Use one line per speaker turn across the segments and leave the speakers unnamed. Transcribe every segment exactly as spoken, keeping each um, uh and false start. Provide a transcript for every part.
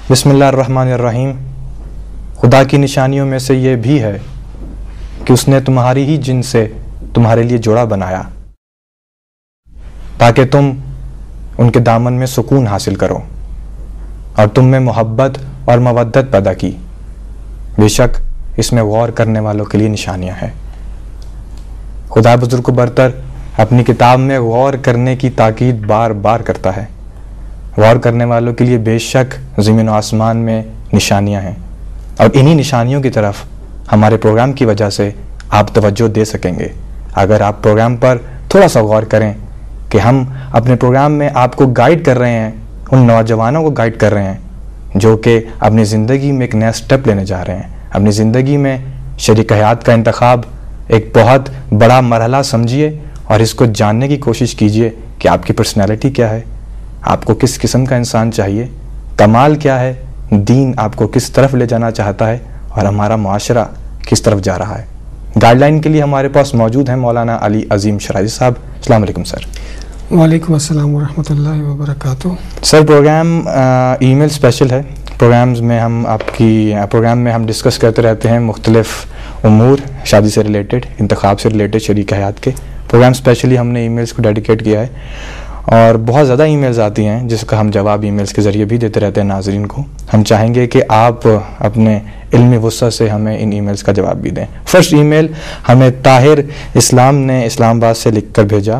بسم اللہ الرحمن الرحیم. خدا کی نشانیوں میں سے یہ بھی ہے کہ اس نے تمہاری ہی جن سے تمہارے لیے جوڑا بنایا تاکہ تم ان کے دامن میں سکون حاصل کرو اور تم میں محبت اور مودت پیدا کی. بے شک اس میں غور کرنے والوں کے لیے نشانیاں ہیں. خدا بزرگ و برتر اپنی کتاب میں غور کرنے کی تاکید بار بار کرتا ہے. غور کرنے والوں کے لیے بے شک زمین و آسمان میں نشانیاں ہیں، اور انہی نشانیوں کی طرف ہمارے پروگرام کی وجہ سے آپ توجہ دے سکیں گے اگر آپ پروگرام پر تھوڑا سا غور کریں کہ ہم اپنے پروگرام میں آپ کو گائیڈ کر رہے ہیں، ان نوجوانوں کو گائیڈ کر رہے ہیں جو کہ اپنی زندگی میں ایک نیا سٹیپ لینے جا رہے ہیں. اپنی زندگی میں شریک حیات کا انتخاب ایک بہت بڑا مرحلہ سمجھیے اور اس کو جاننے کی کوشش کیجیے کہ آپ کی پرسنالٹی کیا ہے، آپ کو کس قسم کا انسان چاہیے، کمال کیا ہے، دین آپ کو کس طرف لے جانا چاہتا ہے اور ہمارا معاشرہ کس طرف جا رہا ہے. گائیڈ لائن کے لیے ہمارے پاس موجود ہیں مولانا علی عظیم شرازی صاحب. السلام علیکم سر.
وعلیکم السلام ورحمۃ اللہ وبرکاتہ.
Sir program email special ہے. پروگرامز میں ہم آپ کی پروگرام میں ہم ڈسکس کرتے رہتے ہیں مختلف امور شادی سے ریلیٹڈ، انتخاب سے ریلیٹڈ، شریک حیات کے. پروگرام اسپیشلی ہم نے ای میلز کو ڈیڈیکیٹ کیا ہے اور بہت زیادہ ای میلز آتی ہیں جس کا ہم جواب ای میلز کے ذریعے بھی دیتے رہتے ہیں ناظرین کو. ہم چاہیں گے کہ آپ اپنے علمی وسعت سے ہمیں ان ای میلز کا جواب بھی دیں. فرسٹ ای میل ہمیں طاہر اسلام نے اسلام آباد سے لکھ کر بھیجا.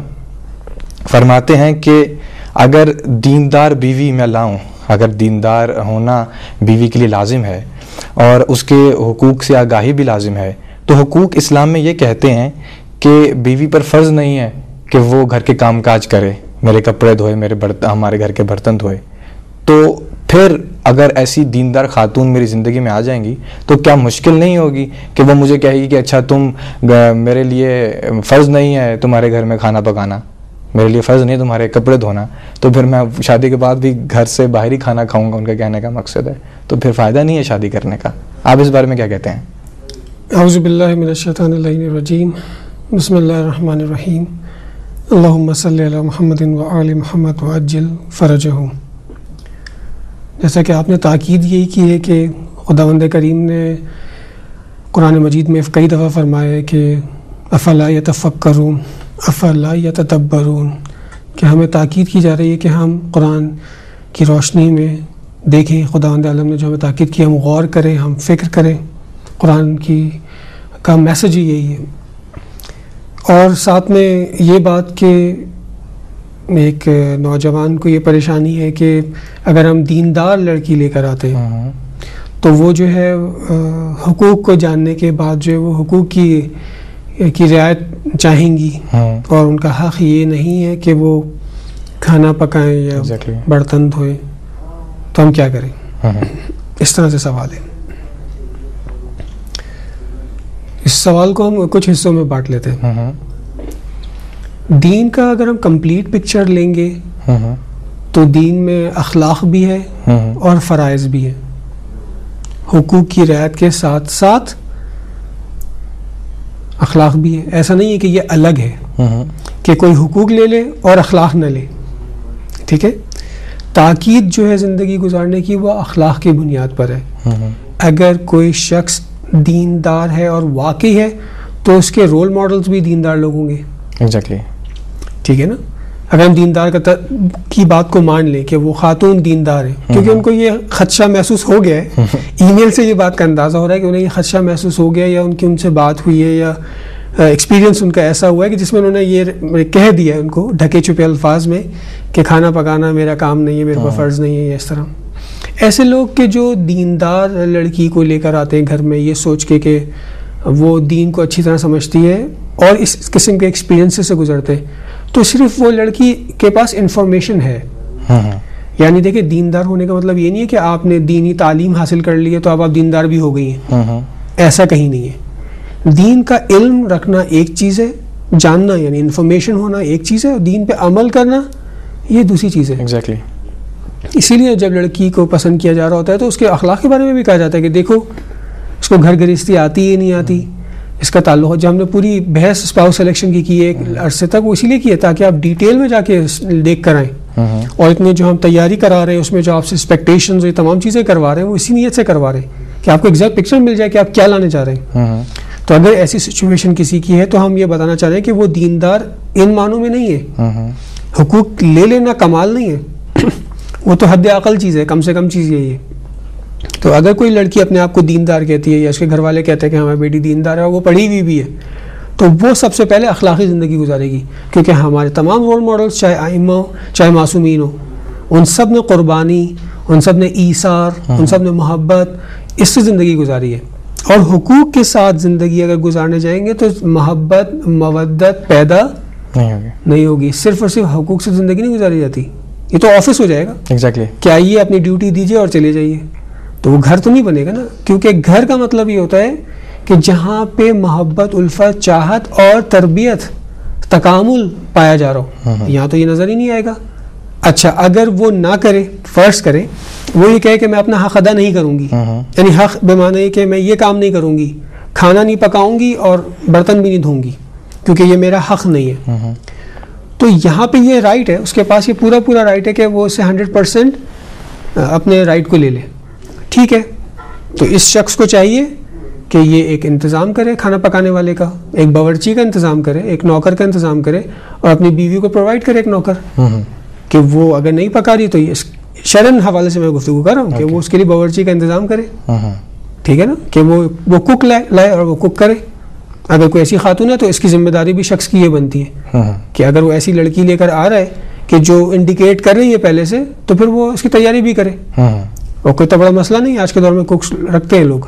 فرماتے ہیں کہ اگر دیندار بیوی میں لاؤں، اگر دیندار ہونا بیوی کے لیے لازم ہے اور اس کے حقوق سے آگاہی بھی لازم ہے، تو حقوق اسلام میں یہ کہتے ہیں کہ بیوی پر فرض نہیں ہے کہ وہ گھر کے کام کاج کرے، میرے کپڑے دھوئے، میرے برتن ہمارے گھر کے برتن دھوئے. تو پھر اگر ایسی دیندار خاتون میری زندگی میں آ جائیں گی تو کیا مشکل نہیں ہوگی کہ وہ مجھے کہے گی کہ اچھا تم میرے لیے فرض نہیں ہے تمہارے گھر میں کھانا پکانا، میرے لیے فرض نہیں تمہارے کپڑے دھونا، تو پھر میں شادی کے بعد بھی گھر سے باہر ہی کھانا کھاؤں گا. ان کا کہنے کا مقصد ہے تو پھر فائدہ نہیں ہے شادی کرنے کا. آپ اس بارے میں کیا کہتے ہیں؟
اعوذ باللہ من الشیطان اللعین الرجیم. بسم اللہ الرحمن الرحیم. اللہم صلی علی محمد و آل محمد وعجل فرجہم. جیسا کہ آپ نے تاکید یہی کی ہے کہ خداوند کریم نے قرآن مجید میں کئی دفعہ فرمایا ہے کہ افلا یتفکرون افلا یتدبرون، کہ ہمیں تاکید کی جا رہی ہے کہ ہم قرآن کی روشنی میں دیکھیں. خداوند عالم نے جو ہمیں تاکید کی ہم غور کریں، ہم فکر کریں. قرآن کی کا میسج ہی یہی ہے. اور ساتھ میں یہ بات کہ ایک نوجوان کو یہ پریشانی ہے کہ اگر ہم دیندار لڑکی لے کر آتے ہیں تو وہ جو ہے حقوق کو جاننے کے بعد جو ہے وہ حقوق کی کی رعایت چاہیں گی، اور ان کا حق یہ نہیں ہے کہ وہ کھانا پکائیں یا برتن دھوئیں. تو ہم کیا کریں؟ اس طرح سے سوال ہے. اس سوال کو ہم کچھ حصوں میں بانٹ لیتے ہیں. دین کا اگر ہم کمپلیٹ پکچر لیں گے تو دین میں اخلاق بھی ہے اور فرائض بھی ہے. حقوق کی رعایت کے ساتھ ساتھ اخلاق بھی ہے. ایسا نہیں ہے کہ یہ الگ ہے کہ کوئی حقوق لے لے اور اخلاق نہ لے. ٹھیک ہے، تاکید جو ہے زندگی گزارنے کی وہ اخلاق کی بنیاد پر ہے. اگر کوئی شخص دیندار ہے اور واقعی ہے تو اس کے رول ماڈلز بھی دیندار لوگ ہوں گے.
ایگزیکٹلی.
ٹھیک ہے نا. اگر ہم دیندار کا کی بات کو مان لیں کہ وہ خاتون دیندار ہیں کیونکہ ان کو یہ خدشہ محسوس ہو گیا ہے، ای میل سے یہ بات کا اندازہ ہو رہا ہے کہ انہیں یہ خدشہ محسوس ہو گیا، یا ان کی ان سے بات ہوئی ہے، یا ایکسپیرینس ان کا ایسا ہوا ہے کہ جس میں انہوں نے یہ کہہ دیا ہے ان کو ڈھکے چھپے الفاظ میں کہ کھانا پکانا میرا کام نہیں ہے، میرے کو فرض نہیں ہے، یا اس طرح. ایسے لوگ کہ جو دیندار لڑکی کو لے کر آتے ہیں گھر میں یہ سوچ کے کہ وہ دین کو اچھی طرح سمجھتی ہے اور اس قسم کے ایکسپیرینس سے گزرتے ہیں، تو صرف وہ لڑکی کے پاس انفارمیشن ہے. یعنی دیکھیں دیندار ہونے کا مطلب یہ نہیں ہے کہ آپ نے دینی تعلیم حاصل کر لی ہے تو اب آپ دیندار بھی ہو گئی ہیں. ایسا کہیں نہیں ہے. دین کا علم رکھنا ایک چیز ہے، جاننا یعنی انفارمیشن ہونا ایک چیز ہے، اور دین پہ عمل کرنا یہ دوسری چیز ہے.
ایگزیکٹلی.
اسی لیے جب لڑکی کو پسند کیا جا رہا ہوتا ہے تو اس کے اخلاق کے بارے میں بھی کہا جاتا ہے کہ دیکھو اس کو گھر گرہستی آتی ہے نہیں آتی، اس کا تعلق. جب ہم نے پوری بحث اسپاؤس سلیکشن کی کی ہے ایک عرصے تک، وہ اسی لیے کی ہے تاکہ آپ ڈیٹیل میں جا کے دیکھ کر آئیں اور اتنے جو ہم تیاری کرا رہے ہیں اس میں جو آپ سے ایکسپیکٹیشنز یہ تمام چیزیں کروا رہے ہیں وہ اسی نیت سے کروا رہے ہیں کہ آپ کو ایگزیکٹ پکچر مل جائے کہ آپ کیا لانے چاہ رہے ہیں. تو اگر ایسی سچویشن کسی کی ہے تو ہم یہ بتانا چاہ رہے ہیں کہ وہ دیندار ان معنوں میں نہیں ہے. حقوق لے لینا کمال نہیں ہے, وہ تو حد عقل چیز ہے, کم سے کم چیز یہی ہے. تو اگر کوئی لڑکی اپنے آپ کو دیندار کہتی ہے یا اس کے گھر والے کہتے ہیں کہ ہماری بیٹی دیندار ہے اور وہ پڑھی ہوئی بھی ہے, تو وہ سب سے پہلے اخلاقی زندگی گزارے گی, کیونکہ ہمارے تمام رول ماڈلس چاہے ائمہ ہو چاہے معصومین ہو, ان سب نے قربانی, ان سب نے ایثار, ان سب نے محبت اس سے زندگی گزاری ہے. اور حقوق کے ساتھ زندگی اگر گزارنے جائیں گے تو محبت مودت پیدا
نہیں ہوگی
نہیں ہوگی. صرف اور صرف حقوق سے زندگی نہیں گزاری جاتی, یہ تو آفس ہو جائے گا.
ایگزیکٹلی
کہ آئیے اپنی ڈیوٹی دیجیے اور چلے جائیے, تو وہ گھر تو نہیں بنے گا نا. کیونکہ گھر کا مطلب یہ ہوتا ہے کہ جہاں پہ محبت, الفت, چاہت اور تربیت, تکامل پایا جا رہا ہو, یہاں تو یہ نظر ہی نہیں آئے گا. اچھا اگر وہ نہ کرے, فرض کرے وہ یہ کہے کہ میں اپنا حق ادا نہیں کروں گی, یعنی حق بے معنی ہے کہ میں یہ کام نہیں کروں گی, کھانا نہیں پکاؤں گی اور برتن بھی نہیں دھوں گی کیونکہ یہ میرا حق نہیں ہے, تو یہاں پہ یہ رائٹ ہے, اس کے پاس یہ پورا پورا رائٹ ہے کہ وہ اسے ہنڈریڈ پرسینٹ اپنے رائٹ کو لے لے. ٹھیک ہے, تو اس شخص کو چاہیے کہ یہ ایک انتظام کرے کھانا پکانے والے کا, ایک باورچی کا انتظام کرے, ایک نوکر کا انتظام کرے, اور اپنی بیوی کو پرووائڈ کرے ایک نوکر, کہ وہ اگر نہیں پکا رہی تو یہ شرعن حوالے سے میں گفتگو کر رہا ہوں کہ وہ اس کے لیے باورچی کا انتظام کرے. ٹھیک ہے نا, کہ وہ وہ کک لائے لائے اور وہ کک کرے. اگر کوئی ایسی خاتون ہے تو اس کی ذمہ داری بھی شخص کی یہ بنتی ہے کہ اگر وہ ایسی لڑکی لے کر آ رہا ہے کہ جو انڈیکیٹ کر رہی ہے پہلے سے, تو پھر وہ اس کی تیاری بھی کرے. اور کوئی تو بڑا مسئلہ نہیں, آج کے دور میں کوکس رکھتے ہیں لوگ.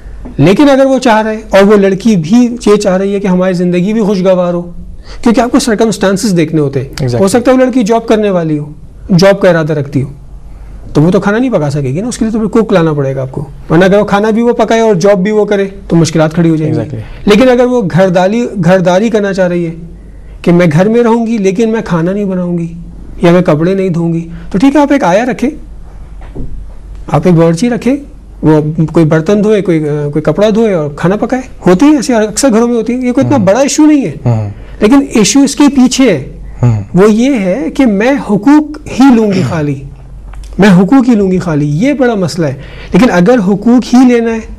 لیکن اگر وہ چاہ رہے اور وہ لڑکی بھی یہ چاہ رہی ہے کہ ہماری زندگی بھی خوشگوار ہو, کیونکہ آپ کو سرکمسٹانسز دیکھنے ہوتے ہیں. exactly. ہو سکتا ہے وہ لڑکی جاب کرنے والی ہو, جاب کا ارادہ رکھتی ہو, تو وہ تو کھانا نہیں پکا سکے گی نا, اس کے لیے تو پھر کوک لانا پڑے گا آپ کو. ورنہ اگر وہ کھانا بھی وہ پکائے اور جاب بھی وہ کرے تو مشکلات کھڑی ہو جائیں گی. exactly. لیکن اگر وہ گھرداری گھرداری کرنا چاہ رہی ہے کہ میں گھر میں رہوں گی لیکن میں کھانا نہیں بناؤں گی یا میں کپڑے نہیں دھوں گی, تو ٹھیک ہے آپ ایک آیا رکھے, آپ ایک باورچی رکھے, وہ کوئی برتن دھوئے, کوئی کوئی کپڑا دھوئے اور کھانا پکائے. ہوتی ہے ایسے, اکثر گھروں میں ہوتی ہے. یہ کوئی اتنا بڑا ایشو نہیں ہے, لیکن ایشو اس کے پیچھے ہے, وہ یہ ہے کہ میں حقوق ہی لوں گی خالی, میں حقوق ہی لوں گی خالی, یہ بڑا مسئلہ ہے. لیکن اگر حقوق ہی لینا ہے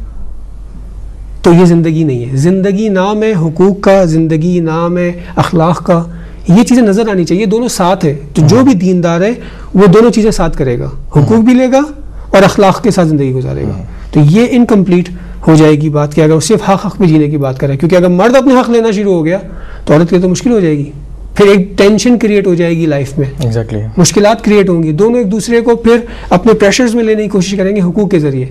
تو یہ زندگی نہیں ہے. زندگی نام ہے حقوق کا, زندگی نام ہے اخلاق کا. یہ چیزیں نظر آنی چاہیے, دونوں ساتھ ہے. تو جو بھی دیندار ہے وہ دونوں چیزیں ساتھ کرے گا, حقوق بھی لے گا اور اخلاق کے ساتھ زندگی گزارے گا. تو یہ انکمپلیٹ ہو جائے گی بات کہ اگر وہ صرف حق حق بھی جینے کی بات کرے, کیونکہ اگر مرد اپنے حق لینا شروع ہو گیا تو عورت کے لیے تو مشکل ہو جائے گی. پھر ایک ٹینشن کریٹ ہو جائے گی لائف میں,
ایگزیکٹلی
مشکلات کریٹ ہوں گی. دونوں ایک دوسرے کو پھر اپنے پریشرز میں لینے کی کوشش کریں گے حقوق کے ذریعے.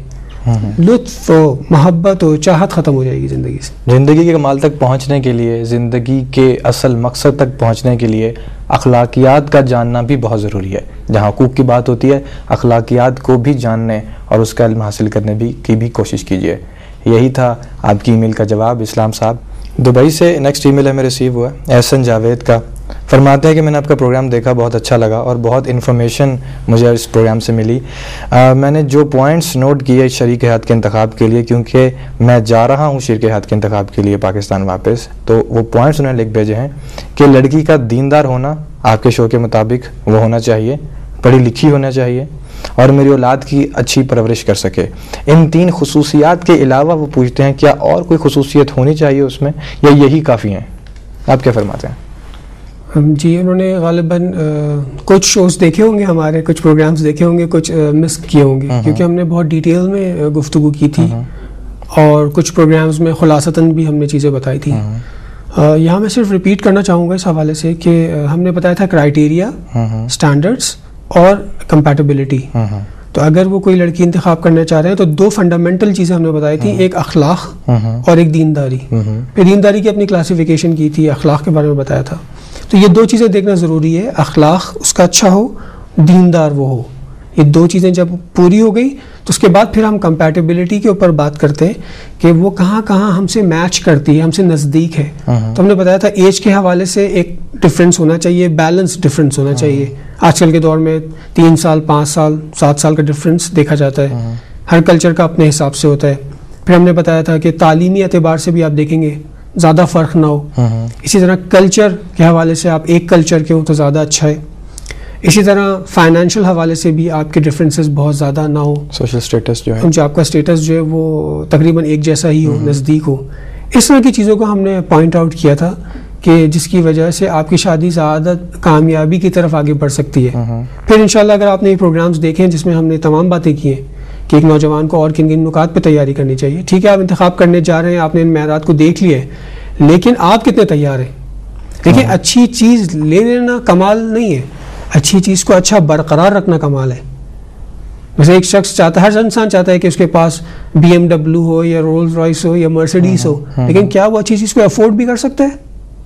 لطف و محبت و چاہت ختم ہو جائے گی زندگی سے.
زندگی کے کمال تک پہنچنے کے لیے, زندگی کے اصل مقصد تک پہنچنے کے لیے اخلاقیات کا جاننا بھی بہت ضروری ہے. جہاں حقوق کی بات ہوتی ہے, اخلاقیات کو بھی جاننے اور اس کا علم حاصل کرنے بھی کی بھی کوشش کیجیے. یہی تھا آپ کی ای میل کا جواب. اسلام صاحب دبئی سے نیکسٹ ای میل ہمیں ریسیو ہوا ہے احسن جاوید کا. فرماتے ہیں کہ میں نے آپ کا پروگرام دیکھا, بہت اچھا لگا اور بہت انفارمیشن مجھے اس پروگرام سے ملی. آ, میں نے جو پوائنٹس نوٹ کیے شریک حیات کے انتخاب کے لیے, کیونکہ میں جا رہا ہوں شریک حیات کے انتخاب کے لیے پاکستان واپس, تو وہ پوائنٹس انہوں نے لکھ بھیجے ہیں کہ لڑکی کا دیندار ہونا آپ کے شو کے مطابق وہ ہونا چاہیے, پڑھی لکھی ہونا چاہیے اور میری اولاد کی اچھی پرورش کر سکے. ان تین خصوصیات کے علاوہ وہ پوچھتے ہیں کیا اور کوئی خصوصیت ہونی چاہیے اس میں یا یہی کافی ہیں؟ آپ کیا فرماتے ہیں؟
جی انہوں نے غالباً کچھ شوز دیکھے ہوں گے ہمارے, کچھ پروگرامز دیکھے ہوں گے, کچچھ مس کیے ہوں گے, کیونکہ ہم نے بہت ڈیٹیل میں گفتگو کی تھی اور کچھ پروگرامز میں خلاصتاً بھی ہم نے چیزیں بتائی تھی. یہاں میں صرف ریپیٹ کرنا چاہوں گا اس حوالے سے کہ ہم نے بتایا تھا کرائیٹیریا, اسٹینڈرڈس اور کمپیٹیبلٹی. تو اگر وہ کوئی لڑکی انتخاب کرنا چاہ رہے ہیں تو دو فنڈامنٹل چیزیں ہم نے بتائی تھیں, ایک اخلاق اور ایک دینداری. پھر دینداری کی اپنی کلاسیفیکیشن کی تھی, اخلاق کے بارے میں بتایا تھا. تو یہ دو چیزیں دیکھنا ضروری ہے, اخلاق اس کا اچھا ہو, دیندار وہ ہو. یہ دو چیزیں جب پوری ہو گئی تو اس کے بعد پھر ہم کمپیٹیبلٹی کے اوپر بات کرتے ہیں کہ وہ کہاں کہاں ہم سے میچ کرتی ہے, ہم سے نزدیک ہے. تو ہم نے بتایا تھا ایج کے حوالے سے ایک ڈفرینس ہونا چاہیے, بیلنس ڈفرینس ہونا چاہیے. آج کل کے دور میں تین سال پانچ سال سات سال کا ڈفرینس دیکھا جاتا ہے, ہر کلچر کا اپنے حساب سے ہوتا ہے. پھر ہم نے بتایا تھا کہ تعلیمی اعتبار سے بھی آپ دیکھیں گے زیادہ فرق نہ ہو. اسی طرح کلچر کے حوالے سے آپ ایک کلچر کے ہوں تو زیادہ اچھا ہے. اسی طرح فائنینشیل حوالے سے بھی آپ کے ڈفرینسز بہت زیادہ نہ ہو,
سوشل اسٹیٹس جو ہے
جو آپ کا اسٹیٹس جو ہے وہ تقریباً ایک جیسا ہی ہو, نزدیک ہو. اس طرح کی چیزوں کو ہم نے پوائنٹ آؤٹ کیا تھا کہ جس کی وجہ سے آپ کی شادی زیادہ کامیابی کی طرف آگے بڑھ سکتی ہے. پھر انشاءاللہ اگر آپ نے یہ پروگرامز دیکھے ہیں جس میں ہم نے تمام باتیں کی ہیں کہ ایک نوجوان کو اور کن کن نکات پہ تیاری کرنی چاہیے. ٹھیک ہے, آپ انتخاب کرنے جا رہے ہیں, آپ نے ان معیارات کو دیکھ لیا ہے, لیکن آپ کتنے تیار ہیں. دیکھیں, اچھی چیز لے لینا کمال نہیں ہے, اچھی چیز کو اچھا برقرار رکھنا کمال ہے. ویسے ایک شخص چاہتا ہے, ہر انسان چاہتا ہے کہ اس کے پاس بی ایم ڈبلو ہو یا رولز رائس ہو یا مرسیڈیز ہو, لیکن کیا وہ اچھی چیز کو افورڈ بھی کر سکتا ہے؟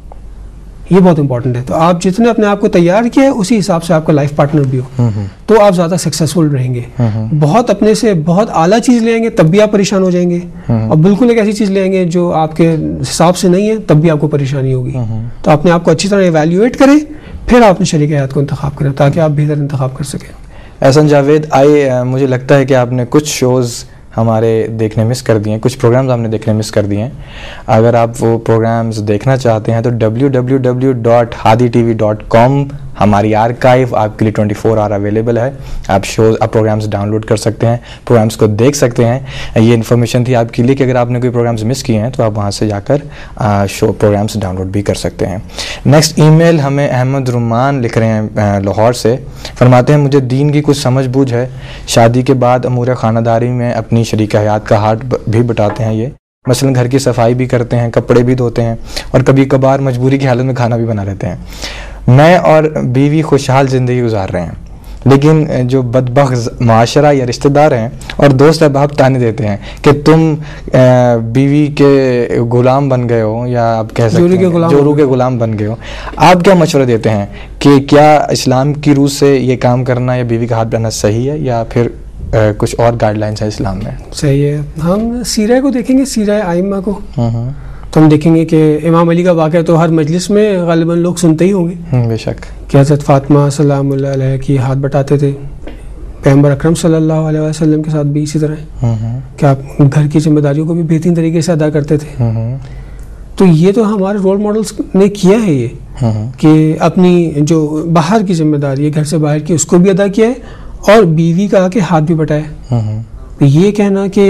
یہ بہت امپورٹنٹ ہے. تو آپ جتنے اپنے آپ کو تیار کیا ہے اسی حساب سے آپ کا لائف پارٹنر بھی ہو, تو آپ زیادہ سکسیزفل رہیں گے. بہت اپنے سے بہت اعلیٰ چیز لیں گے تب بھی آپ پریشان ہو جائیں گے, اور بالکل ایک ایسی چیز لیں گے جو آپ کے حساب سے نہیں ہے تب بھی آپ کو پریشانی ہوگی. تو اپنے آپ کو اچھی طرح ایویلیویٹ کریں, پھر آپ اپنے شریک حیات کو انتخاب کریں تاکہ آپ بہتر انتخاب کر سکیں.
احسن جاوید, آئے مجھے لگتا ہے کہ آپ نے کچھ شوز ہمارے دیکھنے مس کر دیے ہیں, کچھ پروگرامز ہم نے دیکھنے مس کر دیے ہیں. اگر آپ وہ پروگرامز دیکھنا چاہتے ہیں تو W W W dot Hadi T V dot com ہماری آرکائیو آپ کے لیے ٹوئنٹی فور آور اویلیبل ہے. آپ شوز آپ پروگرامز ڈاؤن لوڈ کر سکتے ہیں, پروگرامز کو دیکھ سکتے ہیں. یہ انفارمیشن تھی آپ کے لیے کہ اگر آپ نے کوئی پروگرامز مس کیے ہیں تو آپ وہاں سے جا کر شو پروگرامز ڈاؤن لوڈ بھی کر سکتے ہیں. نیکسٹ ای میل ہمیں احمد رمان لکھ رہے ہیں لاہور سے. فرماتے ہیں مجھے دین کی کچھ سمجھ بوجھ ہے, شادی کے بعد امور خانہ داری میں اپنی شریک حیات کا ہاتھ بھی بٹاتے ہیں. یہ مثلا گھر کی صفائی بھی کرتے ہیں, کپڑے بھی دھوتے ہیں, اور کبھی کبھار مجبوری کی حالت میں کھانا بھی بنا لیتے ہیں. میں اور بیوی خوشحال زندگی گزار رہے ہیں, لیکن جو بدبخت معاشرہ یا رشتہ دار ہیں اور دوست احباب تانے دیتے ہیں کہ تم بیوی کے غلام بن گئے ہو, یا آپ کہہ سکتے ہیں جورو کے غلام بن گئے ہو. آپ کیا مشورہ دیتے ہیں کہ کیا اسلام کی روح سے یہ کام کرنا یا بیوی کا ہاتھ بنانا صحیح ہے, یا پھر کچھ اور گائیڈ لائنس ہیں اسلام میں؟
صحیح ہے. ہم سیرہ کو دیکھیں گے, سیرہ ائمہ کو, تو ہم دیکھیں گے کہ امام علی کا واقعہ تو ہر مجلس میں غالباً لوگ سنتے ہی ہوں گے.
بے شک.
کہ حضرت فاطمہ سلام اللہ علیہ کی ہاتھ بٹاتے تھے, پیغمبر اکرم صلی اللہ علیہ وسلم کے ساتھ بھی اسی طرح کہ آپ گھر کی ذمہ داریوں کو بھی بہترین طریقے سے ادا کرتے تھے. تو یہ تو ہمارے رول ماڈلس نے کیا ہے, یہ کہ اپنی جو باہر کی ذمہ داری ہے گھر سے باہر کی اس کو بھی ادا کیا ہے, اور بیوی کا کے ہاتھ بھی بٹایا. یہ کہنا کہ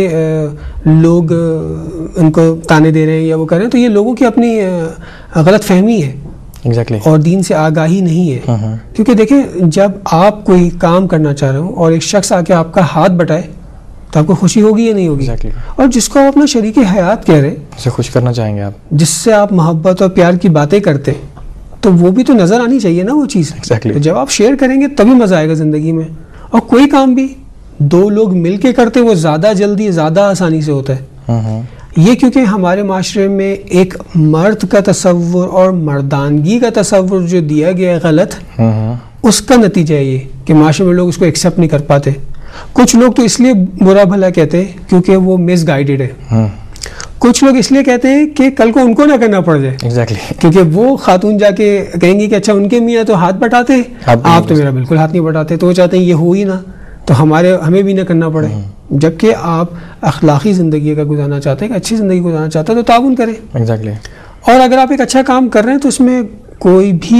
لوگ ان کو تانے دے رہے ہیں یا وہ کر رہے ہیں, تو یہ لوگوں کی اپنی غلط فہمی ہے
exactly.
اور دین سے آگاہی نہیں ہے. کیونکہ دیکھیں, جب آپ کوئی کام کرنا چاہ رہے ہوں اور ایک شخص آ کے آپ کا ہاتھ بٹائے تو آپ کو خوشی ہوگی یا نہیں ہوگی؟
exactly.
اور جس کو آپ اپنا شریک حیات کہہ رہے ہیں,
اسے خوش کرنا چاہیں گے آپ,
جس سے آپ محبت اور پیار کی باتیں کرتے ہیں, تو وہ بھی تو نظر آنی چاہیے نا وہ چیز.
exactly.
تو جب آپ شیئر کریں گے تبھی مزہ آئے گا زندگی میں. اور کوئی کام بھی دو لوگ مل کے کرتے وہ زیادہ جلدی زیادہ آسانی سے ہوتا ہے. یہ کیونکہ ہمارے معاشرے میں ایک مرد کا تصور اور مردانگی کا تصور جو دیا گیا ہے غلط, اس کا نتیجہ ہے یہ کہ معاشرے میں لوگ اس کو ایکسیپٹ نہیں کر پاتے. کچھ لوگ تو اس لیے برا بھلا کہتے ہیں کیونکہ وہ مس گائیڈڈ ہے, کچھ لوگ اس لیے کہتے ہیں کہ کل کو ان کو نہ کرنا پڑ جائے. exactly. کیونکہ وہ خاتون جا کے کہیں گی کہ اچھا ان کے میاں تو ہاتھ بٹاتے, آپ تو میرا بالکل ہاتھ نہیں بٹاتے, تو وہ چاہتے ہیں یہ ہو ہی نہ, تو ہمارے ہمیں بھی نہ کرنا پڑے. جبکہ آپ اخلاقی زندگی کا گزارنا چاہتے ہیں, کہ اچھی زندگی گزارنا چاہتے ہیں, تو تعاون کریں.
exactly.
اور اگر آپ ایک اچھا کام کر رہے ہیں تو اس میں کوئی بھی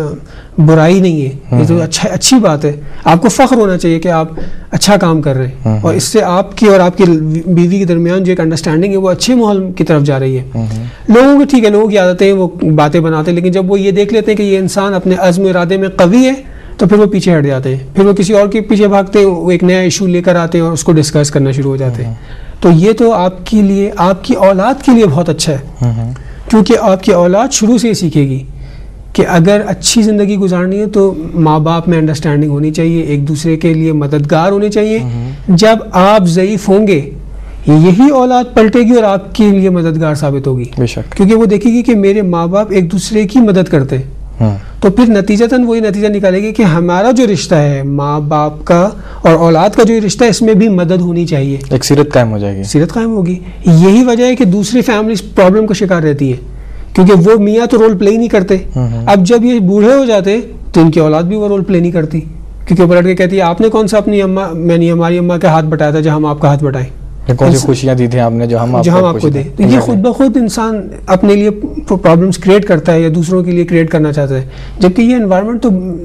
برائی نہیں ہے, یہ تو اچھا اچھی بات ہے. آپ کو فخر ہونا چاہیے کہ آپ اچھا کام کر رہے ہیں, اور اس سے آپ کی اور آپ کی بیوی کے درمیان جو ایک انڈرسٹینڈنگ ہے وہ اچھے ماحول کی طرف جا رہی ہے. لوگوں کو ٹھیک ہے, لوگوں کی عادتیں وہ باتیں بناتے ہیں, لیکن جب وہ یہ دیکھ لیتے ہیں کہ یہ انسان اپنے عزم و ارادے میں قوی ہے تو پھر وہ پیچھے ہٹ جاتے ہیں, پھر وہ کسی اور کے پیچھے بھاگتے ہیں, وہ ایک نیا ایشو لے کر آتے ہیں اور اس کو ڈسکس کرنا شروع ہو جاتے ہیں. تو یہ تو آپ کے لیے, آپ کی اولاد کے لیے بہت اچھا ہے, کیونکہ آپ کی اولاد شروع سے ہی سیکھے گی کہ اگر اچھی زندگی گزارنی ہے تو ماں باپ میں انڈرسٹینڈنگ ہونی چاہیے, ایک دوسرے کے لیے مددگار ہونے چاہیے. جب آپ ضعیف ہوں گے یہی اولاد پلٹے گی اور آپ کے لیے مددگار ثابت ہوگی, کیونکہ وہ دیکھے گی کہ میرے ماں باپ ایک دوسرے کی مدد کرتے, تو پھر نتیجتاً وہی نتیجہ نکالے گی کہ ہمارا جو رشتہ ہے ماں باپ کا اور اولاد کا جو رشتہ ہے اس میں بھی مدد ہونی چاہیے, ایک
سیرت قائم ہو جائے گی,
سیرت قائم ہوگی. یہی وجہ ہے کہ دوسری فیملیز پرابلم کا شکار رہتی ہیں, کیونکہ وہ میاں تو رول پلے ہی نہیں کرتے. اب جب یہ بوڑھے ہو جاتے تو ان کی اولاد بھی وہ رول پلے نہیں کرتی, کیونکہ وہ پلٹ کے کہتی ہے آپ نے کون سا اپنی اماں, میں نے ہماری اماں کا ہاتھ بٹایا تھا جب ہم آپ کا ہاتھ بٹائیں,
کون سی خوشیاں دی تھیں آپ نے جو ہم
جو ہم آپ کو دیں. تو یہ خود بخود انسان اپنے لیے پرابلمس کریٹ کرتا ہے یا دوسروں کے لیے کریٹ کرنا چاہتا ہے, جبکہ یہ انوائرمنٹ تو ایک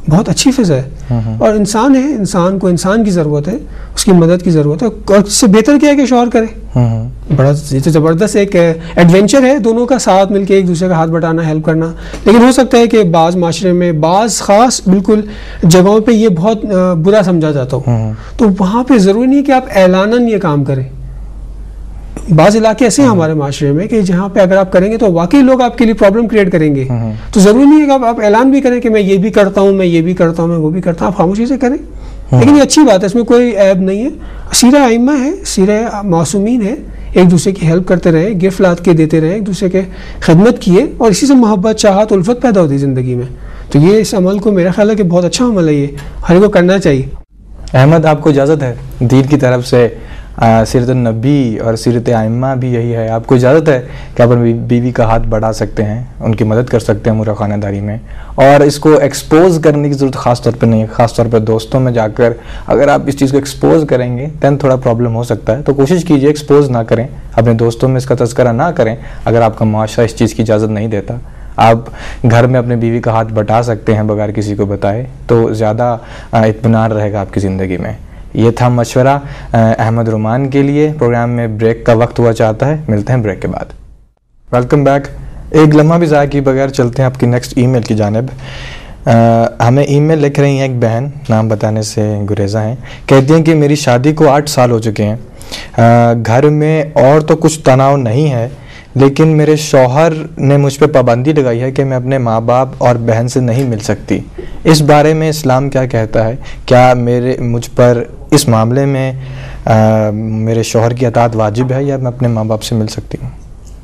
بہت اچھی فضا ہے، اور انسان ہے، انسان کو انسان کی ضرورت ہے، اس کی مدد کی ضرورت ہے، اور اس سے بہتر کیا ہے کہ شوہر کرے. بڑا زبردست ایک ایڈونچر ہے دونوں کا، ساتھ مل کے ایک دوسرے کا ہاتھ بٹانا، ہیلپ کرنا. لیکن ہو سکتا ہے کہ بعض معاشرے میں بعض خاص بالکل جگہوں پہ یہ بہت برا سمجھا جاتا ہو، تو وہاں پہ ضروری نہیں کہ آپ اعلاناً یہ کام کریں. بعض علاقے ایسے ہیں ہمارے معاشرے میں کہ جہاں پہ اگر آپ کریں گے تو واقعی لوگ آپ کے لیے پرابلم کریٹ کریں گے. تو ضروری نہیں ہے کہ آپ اعلان بھی کریں کہ میں یہ بھی کرتا ہوں، میں یہ بھی کرتا ہوں، میں وہ بھی کرتا ہوں. آپ خاموشی سے کریں، لیکن یہ اچھی بات ہے، اس میں کوئی عیب نہیں ہے. سیرہ ائمہ ہے، سیرہ معصومین ہے، ایک دوسرے کی ہیلپ کرتے رہے، گفٹ لاد کے دیتے رہے، ایک دوسرے کے خدمت کیے، اور اسی سے محبت، چاہت، الفت پیدا ہوتی زندگی میں. تو یہ اس عمل کو میرا خیال ہے کہ بہت اچھا عمل ہے، یہ ہر ایک کو کرنا چاہیے.
احمد، آپ کو اجازت ہے دین کی طرف سے سیرت النبی اور سیرت ائمہ بھی یہی ہے، آپ کو اجازت ہے کہ آپ اپنی بیوی کا ہاتھ بڑھا سکتے ہیں، ان کی مدد کر سکتے ہیں امور خانہ داری میں، اور اس کو ایکسپوز کرنے کی ضرورت خاص طور پہ نہیں ہے. خاص طور پہ دوستوں میں جا کر اگر آپ اس چیز کو ایکسپوز کریں گے دین تھوڑا پرابلم ہو سکتا ہے. تو کوشش کیجئے ایکسپوز نہ کریں، اپنے دوستوں میں اس کا تذکرہ نہ کریں. اگر آپ کا معاشرہ اس چیز کی اجازت نہیں دیتا، آپ گھر میں اپنے بیوی کا ہاتھ بٹا سکتے ہیں بغیر کسی کو بتائے، تو زیادہ اطمینان رہے گا آپ کی زندگی میں. یہ تھا مشورہ احمد رومان کے لیے. پروگرام میں بریک کا وقت ہوا چاہتا ہے، ملتے ہیں بریک کے بعد. Welcome back. ایک لمحہ بھی ضائع کیے بغیر چلتے ہیں آپ کی نیکسٹ ای میل کی جانب. ہمیں ای میل لکھ رہی ہیں ایک بہن، نام بتانے سے گریزہ ہیں. کہتی ہیں کہ میری شادی کو آٹھ سال ہو چکے ہیں، گھر میں اور تو کچھ تناؤ نہیں ہے، لیکن میرے شوہر نے مجھ پہ پابندی لگائی ہے کہ میں اپنے ماں باپ اور بہن سے نہیں مل سکتی. اس بارے میں اسلام کیا کہتا ہے؟ کیا میرے مجھ پر اس معاملے میں آ, میرے شوہر کی اطاعت واجب ہے، یا میں اپنے ماں باپ سے مل سکتی ہوں؟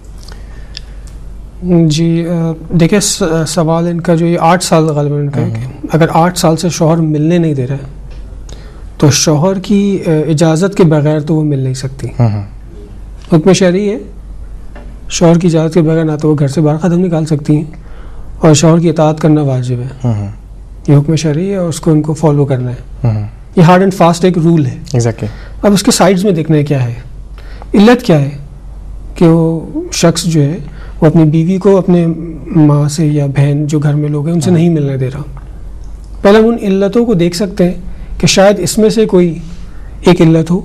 جی دیکھیں، سوال ان کا جو یہ آٹھ سال غالباً ان کا ہے کہ اگر آٹھ سال سے شوہر ملنے نہیں دے رہا تو شوہر کی اجازت کے بغیر تو وہ مل نہیں سکتی. حکم شرعی ہے، شوہر کی اجازت کے بغیر نہ تو وہ گھر سے باہر قدم نکال سکتی ہیں، اور شوہر کی اطاعت کرنا واجب ہے. یہ حکم شرعی ہے اور اس کو ان کو فالو کرنا ہے. یہ ہارڈ اینڈ فاسٹ ایک رول ہے.
exactly.
اب اس کے سائڈز میں دیکھنا ہے کیا ہے، علت کیا ہے کہ وہ شخص جو ہے وہ اپنی بیوی کو اپنے ماں سے یا بہن جو گھر میں لوگ ہیں ان سے نہیں ملنے دے رہا. پہلے ہم ان علتوں کو دیکھ سکتے ہیں کہ شاید اس میں سے کوئی ایک علت ہو،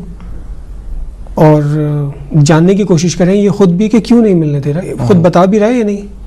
اور جاننے کی کوشش کریں یہ خود بھی کہ کیوں نہیں ملنے دے رہا، خود بتا بھی رہا ہے یا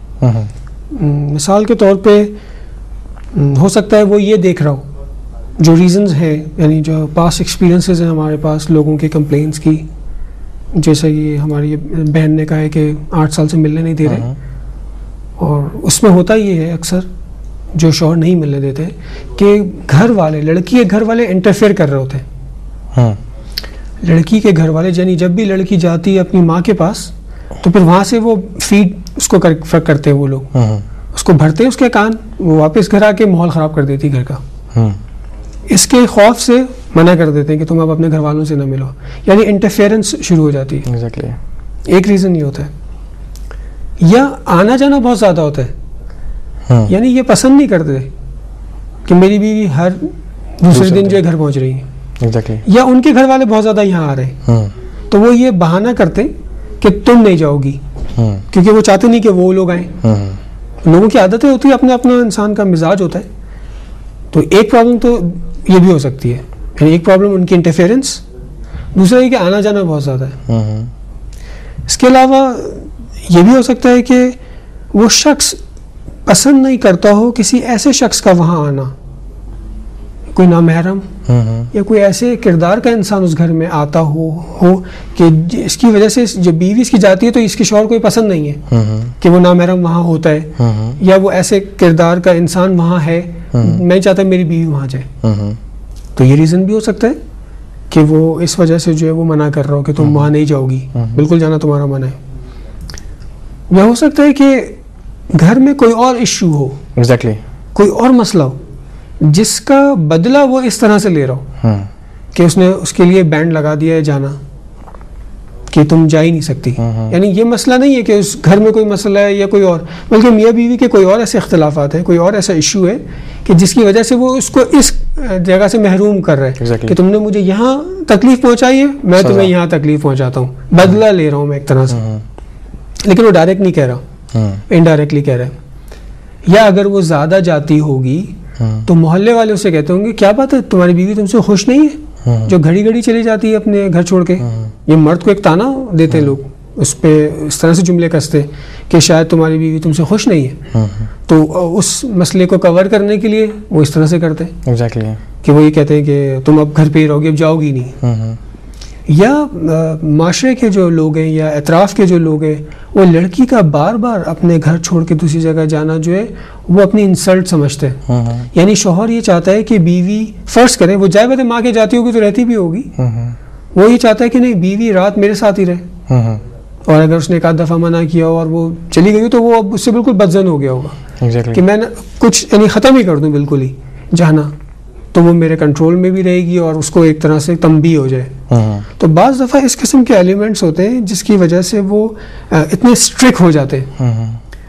نہیں. مثال کے طور پہ ہو سکتا ہے وہ یہ دیکھ رہا ہو جو ریزنز ہیں، یعنی جو پاس ایکسپیرینسز ہیں ہمارے پاس لوگوں کے کمپلینس کی، جیسا یہ ہماری بہن نے کہا ہے کہ آٹھ سال سے ملنے نہیں دے رہے، اور اس میں ہوتا یہ ہے اکثر جو شوہر نہیں ملنے دیتے کہ گھر والے، لڑکی کے گھر والے انٹرفیئر کر رہے ہوتے ہیں. لڑکی کے گھر والے یعنی جب بھی لڑکی جاتی ہے اپنی ماں کے پاس تو پھر وہاں سے وہ فیڈ اس کو کرتے ہیں، وہ لوگ اس کو بھرتے ہیں اس کے کان، وہ واپس گھر آ کے ماحول خراب کر دیتی گھر کا. اس کے خوف سے منع کر دیتے ہیں کہ تم اب اپنے گھر والوں سے نہ ملو، یعنی انٹرفیئرنس شروع ہو جاتی ہے.
exactly.
ایک ریزن یہ ہوتا ہے، یا آنا جانا بہت زیادہ ہوتا ہے، یعنی یہ پسند نہیں کرتے کہ میری بیوی ہر دوسرے دن جو ہے گھر پہنچ رہی ہے.
exactly.
یا ان کے گھر والے بہت زیادہ یہاں آ رہے ہیں، تو وہ یہ بہانہ کرتے کہ تم نہیں جاؤ گی، کیونکہ وہ چاہتے نہیں کہ وہ لوگ آئیں. لوگوں کی عادتیں ہوتی ہیں، اپنا اپنا انسان کا مزاج ہوتا ہے. تو ایک پرابلم تو یہ بھی ہو سکتی ہے، یعنی ایک پرابلم ان کی انٹرفیئرنس، دوسرا یہ کہ آنا جانا بہت زیادہ ہے. اس کے علاوہ یہ بھی ہو سکتا ہے کہ وہ شخص پسند نہیں کرتا ہو کسی ایسے شخص کا وہاں آنا، کوئی نامحرم یا کوئی ایسے کردار کا انسان اس گھر میں آتا ہو ہو کہ اس کی وجہ سے جو بیوی اس کی جاتی ہے تو اس کے شوہر کو پسند نہیں ہے کہ وہ نامحرم وہاں ہوتا ہے، یا وہ ایسے کردار کا انسان وہاں ہے، میں چاہتا میری بیوی وہاں جائے. تو یہ ریزن بھی ہو سکتا ہے کہ وہ اس وجہ سے جو ہے وہ منع کر رہا ہو کہ تم وہاں نہیں جاؤ گی، بالکل جانا تمہارا منع ہے. یا ہو سکتا ہے کہ گھر میں کوئی اور ایشو ہو،
exactly.
کوئی اور مسئلہ ہو جس کا بدلہ وہ اس طرح سے لے رہا ہو کہ اس نے اس کے لیے بینڈ لگا دیا ہے جانا کہ تم جا ہی نہیں سکتی. یعنی یہ مسئلہ نہیں ہے کہ اس گھر میں کوئی مسئلہ ہے یا کوئی اور، بلکہ میاں بیوی کے کوئی اور ایسے اختلافات ہیں، کوئی اور ایسا ایشو ہے کہ جس کی وجہ سے وہ اس کو اس جگہ سے محروم کر رہے ہیں کہ تم نے مجھے یہاں تکلیف پہنچائی ہے، میں تمہیں یہاں تکلیف پہنچاتا ہوں، بدلہ لے رہا ہوں میں ایک طرح سے. لیکن وہ ڈائریکٹ نہیں کہہ رہا، انڈائریکٹلی کہہ رہا ہے. یا اگر وہ زیادہ جاتی ہوگی تو محلے والے اسے کہتے ہوں گے کیا بات ہے تمہاری بیوی تم سے خوش نہیں ہے جو گھڑی گھڑی چلی جاتی ہے اپنے گھر چھوڑ کے. یہ مرد کو ایک تانا دیتے ہیں لوگ, اس پہ اس طرح سے جملے کستے کہ شاید تمہاری بیوی تم سے خوش نہیں ہے. تو اس مسئلے کو کور کرنے کے لیے وہ اس طرح سے کرتے ہیں
exactly.
کہ وہ یہ کہتے ہیں کہ تم اب گھر پہ ہی رہو گی, اب جاؤ گی نہیں. یا معاشرے کے جو لوگ ہیں یا اطراف کے جو لوگ ہیں وہ لڑکی کا بار بار اپنے گھر چھوڑ کے دوسری جگہ جانا جو ہے وہ اپنی انسلٹ سمجھتے ہیں. یعنی شوہر یہ چاہتا ہے کہ بیوی فرض کرے وہ جائے بات ماں کے جاتی ہوگی تو رہتی بھی ہوگی, وہ یہ چاہتا ہے کہ نہیں بیوی رات میرے ساتھ ہی رہے, اور اگر اس نے ایک آدھ دفعہ منع کیا اور وہ چلی گئی تو وہ اب اس سے بالکل بدزن ہو گیا ہوگا exactly. کہ میں کچھ یعنی ختم ہی کر دوں بالکل ہی جانا, تو وہ میرے کنٹرول میں بھی رہے گی اور اس کو ایک طرح سے تنبیہ ہو جائے. تو بعض دفعہ اس قسم کے ایلیمنٹس ہوتے ہیں جس کی وجہ سے وہ اتنے اسٹرک ہو جاتے ہیں.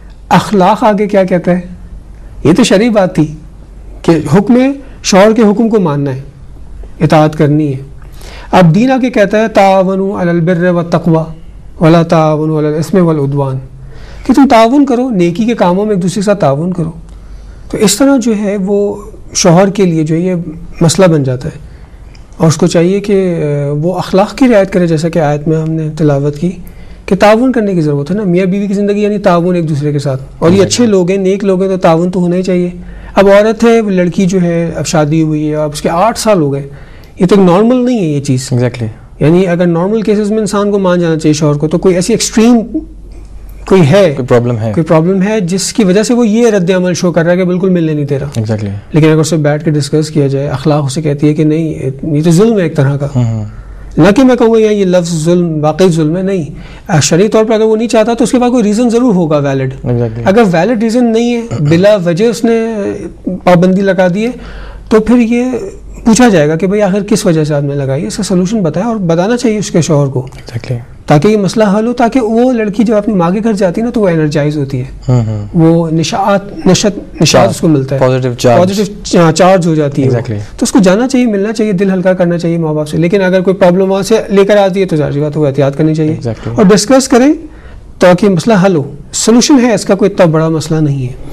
اخلاق آگے کیا کہتا ہے, یہ تو شرعی بات تھی کہ حکم شوہر کے حکم کو ماننا ہے, اطاعت کرنی ہے. اب دین آگے کہتا ہے تعاونوا علی البر والتقوی ولا تعاونوا علی الاثم والعدوان, کہ تم تعاون کرو نیکی کے کاموں میں ایک دوسرے کے ساتھ تعاون کرو. تو اس طرح جو ہے وہ شوہر کے لیے جو ہے یہ مسئلہ بن جاتا ہے, اور اس کو چاہیے کہ وہ اخلاق کی رعایت کرے, جیسا کہ آیت میں ہم نے تلاوت کی کہ تعاون کرنے کی ضرورت ہے نا. میاں بیوی کی زندگی یعنی تعاون ایک دوسرے کے ساتھ, اور یہ اچھے لوگ ہیں نیک لوگ ہیں تو تعاون تو ہونا ہی چاہیے. اب عورت ہے لڑکی جو ہے اب شادی ہوئی ہے, اب اس کے آٹھ سال ہو گئے, یہ تو نارمل نہیں ہے یہ چیز
exactly.
یعنی اگر نارمل کیسز میں انسان کو مان جانا چاہیے شوہر کو, تو کوئی ایسی ایکسٹریم کوئی ہے
کوئی پرابلم ہے
کوئی پرابلم ہے جس کی وجہ سے وہ یہ رد عمل شو کر رہا ہے کہ بالکل ملنے نہیں دے رہا
exactly.
لیکن اگر اسے بیٹھ کے ڈسکس کیا جائے, اخلاق اسے کہتی ہے کہ نہیں یہ تو ظلم ہے ایک طرح کا, نہ کہ میں کہوں گا یہ لفظ ظلم واقعی ظلم ہے, نہیں شرعی طور پر اگر وہ نہیں چاہتا تو اس کے بعد کوئی ریزن ضرور ہوگا ویلڈ exactly. اگر ویلڈ ریزن نہیں ہے, بلا وجہ اس نے پابندی لگا دی ہے, تو پھر یہ پوچھا جائے گا کہ بھئی آخر کس وجہ سے آپ نے لگائی, اس کا سلوشن بتائیں اور بتانا چاہیے اس کے شوہر کو
exactly.
تاکہ یہ مسئلہ حل ہو, تاکہ وہ لڑکی جب اپنی ماں کے گھر جاتی ہے نا تو وہ انرجائز ہوتی ہے, وہ نشاط نشت نشاط اس کو ملتا ہے, پازیٹیو چارج ہو جاتی ہے, تو اس کو جانا چاہیے, ملنا چاہیے, دل ہلکا کرنا چاہیے ماں باپ سے. لیکن اگر کوئی پرابلم وہاں سے لے کر آتی ہے تو ظاہر سی بات ہے وہ احتیاط کرنی چاہیے اور ڈسکس کریں تاکہ مسئلہ حل ہو. سلوشن ہے اس کا, کوئی اتنا بڑا مسئلہ نہیں ہے.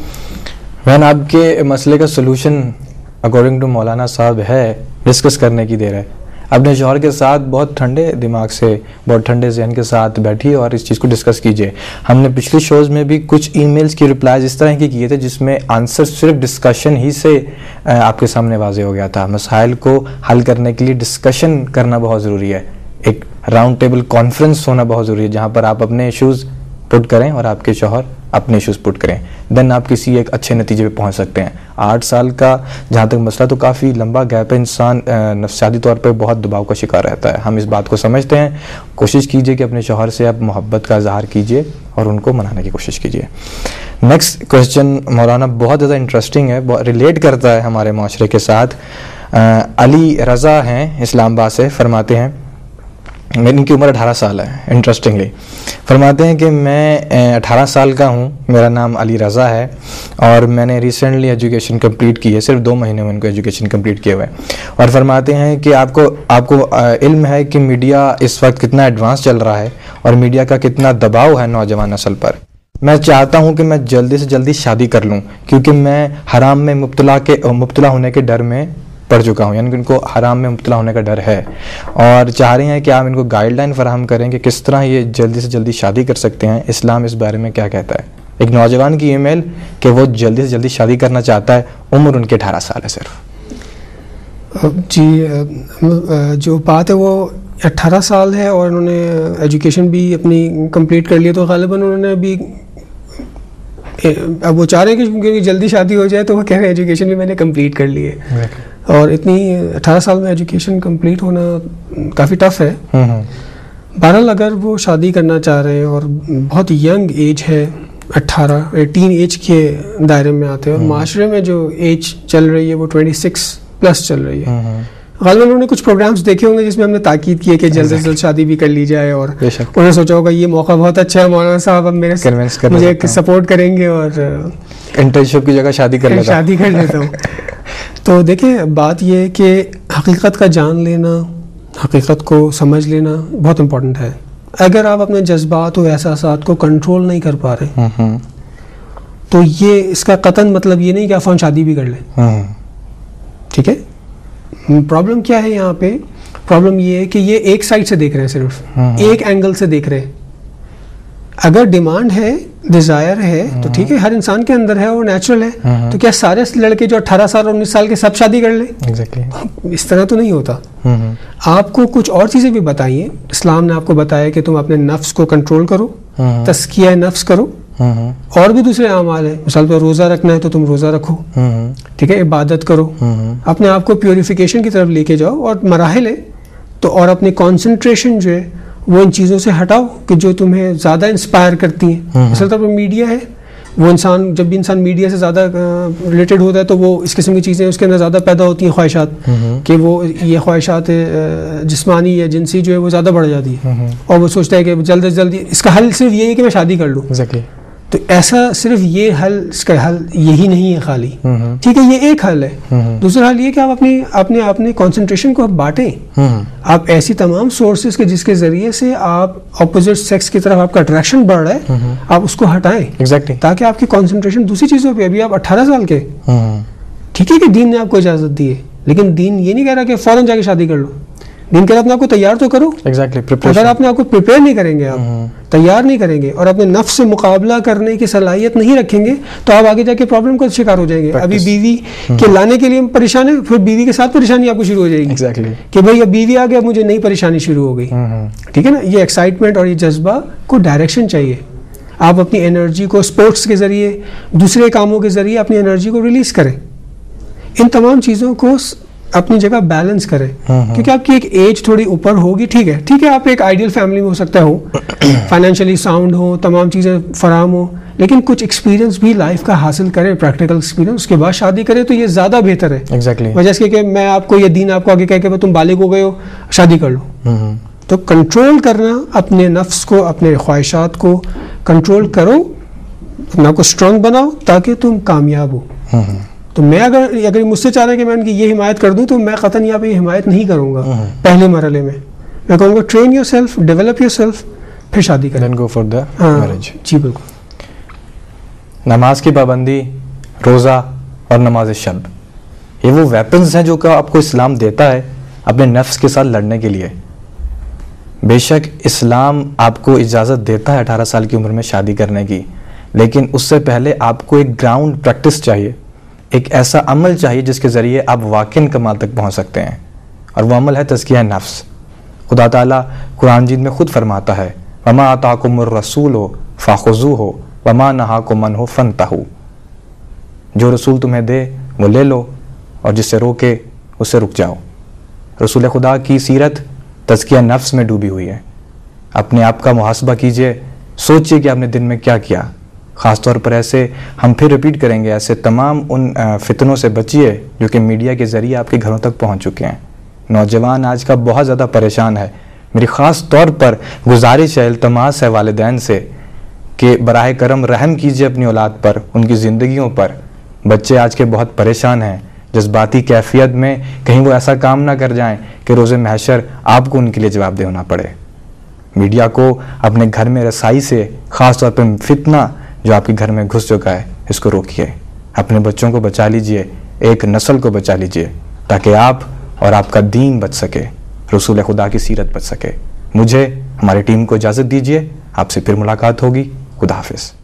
بہن آپ کے مسئلے کا سلوشن اکارڈنگ ٹو مولانا صاحب ہے ڈسکس کرنے کی دیر ہے. اپنے شوہر کے ساتھ بہت ٹھنڈے دماغ سے, بہت ٹھنڈے ذہن کے ساتھ بیٹھیے اور اس چیز کو ڈسکس کیجیے. ہم نے پچھلی شوز میں بھی کچھ ای میلز کی رپلائز اس طرح کی کیے تھے جس میں آنسر صرف ڈسکشن ہی سے آپ کے سامنے واضح ہو گیا تھا. مسائل کو حل کرنے کے لیے ڈسکشن کرنا بہت ضروری ہے, ایک راؤنڈ ٹیبل کانفرنس ہونا بہت ضروری ہے جہاں پر آپ اپنے ایشوز پٹ کریں اور آپ کے شوہر اپنے ایشوز پٹ کریں, دین آپ کسی ایک اچھے نتیجے پہ پہنچ سکتے ہیں. آٹھ سال کا جہاں تک مسئلہ تو کافی لمبا گیپ ہے, انسان نفسیاتی طور پہ بہت دباؤ کا شکار رہتا ہے. ہم اس بات کو سمجھتے ہیں. کوشش کیجئے کہ اپنے شوہر سے آپ محبت کا اظہار کیجئے اور ان کو منانے کی کوشش کیجئے. نیکسٹ کوشچن مولانا بہت زیادہ انٹرسٹنگ ہے, ریلیٹ کرتا ہے ہمارے معاشرے کے ساتھ. علی رضا ہیں اسلام آباد سے, فرماتے ہیں ان کی عمر اٹھارہ سال ہے. انٹرسٹنگلی فرماتے ہیں کہ میں اٹھارہ سال کا ہوں, میرا نام علی رضا ہے اور میں نے ریسنٹلی ایجوکیشن کمپلیٹ کی ہے, صرف دو مہینے میں ان کو ایجوکیشن کمپلیٹ کیے ہوئے. اور فرماتے ہیں کہ آپ کو آپ کو علم ہے کہ میڈیا اس وقت کتنا ایڈوانس چل رہا ہے اور میڈیا کا کتنا دباؤ ہے نوجوان نسل پر. میں چاہتا ہوں کہ میں جلدی سے جلدی شادی کر لوں کیونکہ میں حرام میں مبتلا کے مبتلا ہونے کے ڈر میں پڑ چکا ہوں, یعنی کہ ان کو حرام میں مبتلا ہونے کا ڈر ہے اور چاہ رہے ہیں کہ آپ ان کو گائیڈ لائن فراہم کریں کہ کس طرح یہ جلدی سے جلدی شادی کر سکتے ہیں. اسلام اس بارے میں کیا کہتا ہے؟ ایک نوجوان کی ای میل کہ وہ جلدی سے جلدی شادی کرنا چاہتا ہے, عمر ان کے اٹھارہ سال ہے صرف.
جی جو بات ہے وہ اٹھارہ سال ہے اور انہوں نے ایجوکیشن بھی اپنی کمپلیٹ کر لی, تو غالباً انہوں نے ابھی اب وہ چاہ رہے ہیں کہ کیونکہ جلدی شادی ہو جائے تو وہ کہہ رہے ہیں ایجوکیشن بھی میں نے کمپلیٹ کر لی ہے. اور اتنی اٹھارہ سال میں ایجوکیشن کمپلیٹ ہونا کافی ٹف ہے. بہرحال اگر وہ شادی کرنا چاہ رہے ہیں اور بہت ینگ ایج ہے, اٹھارہ ایٹین ایج کے دائرے میں آتے ہیں, اور معاشرے میں جو ایج چل رہی ہے وہ ٹوئنٹی سکس پلس چل رہی ہے. غالباً انہوں نے کچھ پروگرامز دیکھے ہوں گے جس میں ہم نے تاکید کی ہے کہ جلد سے جلد شادی بھی کر لی جائے, اور انہوں نے سوچا ہوگا یہ موقع بہت اچھا ہے, مولانا صاحب اب میرے مجھے سپورٹ کریں گے اور
انٹرنشپ کی جگہ شادی کر لیتا
شادی کر لیتا ہوں. تو دیکھیں بات یہ ہے کہ حقیقت کا جان لینا, حقیقت کو سمجھ لینا بہت امپورٹنٹ ہے. اگر آپ اپنے جذبات و احساسات کو کنٹرول نہیں کر پا رہے تو یہ اس کا قطعاً مطلب یہ نہیں کہ عفان شادی بھی کر لیں. ٹھیک ہے. پرابلم کیا ہے یہاں پہ؟ پرابلم یہ ہے کہ یہ ایک سائڈ سے دیکھ رہے ہیں, صرف ایک اینگل سے دیکھ رہے ہیں. اگر ڈیمانڈ ہے, ڈیزائر ہے تو ٹھیک ہے, ہر انسان کے اندر ہے اور نیچرل ہے. تو کیا سارے لڑکے جو اٹھارہ سال اور انیس سال کے سب شادی کر لیں؟ اس طرح تو نہیں ہوتا. آپ کو کچھ اور چیزیں بھی بتائیے. اسلام نے آپ کو بتایا کہ تم اپنے نفس کو کنٹرول کرو, تزکیہ نفس کرو. اور بھی دوسرے اعمال ہیں, مثال پر روزہ رکھنا ہے تو تم روزہ رکھو, ٹھیک ہے, عبادت کرو, اپنے آپ کو پیوریفیکیشن کی طرف لے کے جاؤ. اور مراحل ہے تو, اور اپنی کانسنٹریشن جو ہے وہ ان چیزوں سے ہٹاؤ کہ جو تمہیں زیادہ انسپائر کرتی ہیں. مثال طور پر میڈیا ہے, وہ انسان جب بھی انسان میڈیا سے زیادہ ریلیٹڈ ہوتا ہے تو وہ اس قسم کی چیزیں اس کے اندر زیادہ پیدا ہوتی ہیں, خواہشات, کہ وہ یہ خواہشات جسمانی یا جنسی جو ہے وہ زیادہ بڑھ جاتی ہے, اور وہ سوچتا ہے کہ جلد از جلد اس کا حل صرف یہی ہے کہ میں شادی کر لوں. تو ایسا صرف یہ حل, اس کا حل یہی نہیں ہے خالی, ٹھیک ہے, یہ ایک حل ہے. دوسرا حل یہ کہ آپ اپنی اپنے اپنے کانسنٹریشن کو آپ بانٹیں. آپ ایسی تمام سورسز کے جس کے ذریعے سے آپ اپوزٹ سیکس کی طرف آپ کا اٹریکشن بڑھ رہا ہے, آپ اس کو ہٹائیں, تاکہ آپ کی کانسنٹریشن دوسری چیزوں پہ. ابھی آپ اٹھارہ سال کے, ٹھیک ہے کہ دین نے آپ کو اجازت دی ہے, لیکن دین یہ نہیں کہہ رہا کہ فوراً جا کے شادی کر لو. دین کہہ رہا اپنے آپ کو تیار تو کرو. اگر آپ نے آپ کو پریپیئر نہیں کریں گے, آپ تیار نہیں کریں گے, اور اپنے نفس سے مقابلہ کرنے کی صلاحیت نہیں رکھیں گے, تو آپ آگے جا کے پرابلم کا شکار ہو جائیں گے. ابھی بیوی کے لانے کے لیے پریشان ہے, پھر بیوی کے ساتھ پریشانی آپ کو شروع ہو جائے گی کہ بھائی اب بیوی آ گیا, مجھے نئی پریشانی شروع ہو گئی. ٹھیک ہے نا. یہ ایکسائٹمنٹ اور یہ جذبہ کو ڈائریکشن چاہیے. آپ اپنی انرجی کو اسپورٹس کے ذریعے, دوسرے کاموں کے ذریعے اپنی انرجی کو ریلیز کریں. ان تمام چیزوں کو اپنی جگہ بیلنس کریں, کیونکہ آپ کی ایک ایج تھوڑی اوپر ہوگی. ٹھیک ہے, ٹھیک ہے, آپ ایک آئیڈیل فیملی میں ہو سکتا ہو, فائنینشلی ساؤنڈ ہو, تمام چیزیں فراہم ہو, لیکن کچھ ایکسپیرینس بھی لائف کا حاصل کریں, پریکٹیکل ایکسپیرینس, اس کے بعد شادی کریں تو یہ زیادہ بہتر ہے.
ایگزیکٹلی.
وجہ سے کہ میں آپ کو یہ دین آپ کو آگے کہہ کہ تم بالغ ہو گئے ہو, شادی کر لو. تو کنٹرول کرنا, اپنے نفس کو, اپنے خواہشات کو کنٹرول کرو, اپنا کو اسٹرانگ بناؤ تاکہ تم کامیاب ہو. تو میں اگر اگر مجھ سے چاہ رہے ہیں کہ میں ان کی یہ حمایت کر دوں, تو میں قطعاً یہاں پہ یہ حمایت نہیں کروں گا. پہلے مرحلے میں میں کہوں گا train yourself, develop yourself, پھر شادی کریں.
Go for the marriage.
جی بالکل.
نماز کی پابندی, روزہ اور نماز شب, یہ وہ ویپنز ہیں جو کہ آپ کو اسلام دیتا ہے اپنے نفس کے ساتھ لڑنے کے لیے. بے شک اسلام آپ کو اجازت دیتا ہے اٹھارہ سال کی عمر میں شادی کرنے کی, لیکن اس سے پہلے آپ کو ایک گراؤنڈ پریکٹس چاہیے, ایک ایسا عمل چاہیے جس کے ذریعے آپ واقعی کمال تک پہنچ سکتے ہیں, اور وہ عمل ہے تزکیہ نفس. خدا تعالیٰ قرآن مجید میں خود فرماتا ہے, وما آتاکم الرسول فخذوہ وما نہاکم عنہ فانتہوا. جو رسول تمہیں دے وہ لے لو, اور جس سے روکے اس سے رک جاؤ. رسول خدا کی سیرت تزکیہ نفس میں ڈوبی ہوئی ہے. اپنے آپ کا محاسبہ کیجئے, سوچئے کہ آپ نے دن میں کیا کیا. خاص طور پر ایسے, ہم پھر ریپیٹ کریں گے, ایسے تمام ان فتنوں سے بچیے جو کہ میڈیا کے ذریعے آپ کے گھروں تک پہنچ چکے ہیں. نوجوان آج کا بہت زیادہ پریشان ہے. میری خاص طور پر گزارش ہے, التماس ہے والدین سے کہ براہ کرم رحم کیجیے اپنی اولاد پر, ان کی زندگیوں پر. بچے آج کے بہت پریشان ہیں جذباتی کیفیت میں, کہیں وہ ایسا کام نہ کر جائیں کہ روز محشر آپ کو ان کے لیے جواب دہ ہونا پڑے. میڈیا کو اپنے گھر میں رسائی سے, خاص طور پر فتنہ جو آپ کے گھر میں گھس چکا ہے, اس کو روکیے. اپنے بچوں کو بچا لیجئے, ایک نسل کو بچا لیجئے, تاکہ آپ اور آپ کا دین بچ سکے, رسول خدا کی سیرت بچ سکے. مجھے, ہماری ٹیم کو اجازت دیجئے, آپ سے پھر ملاقات ہوگی. خدا حافظ.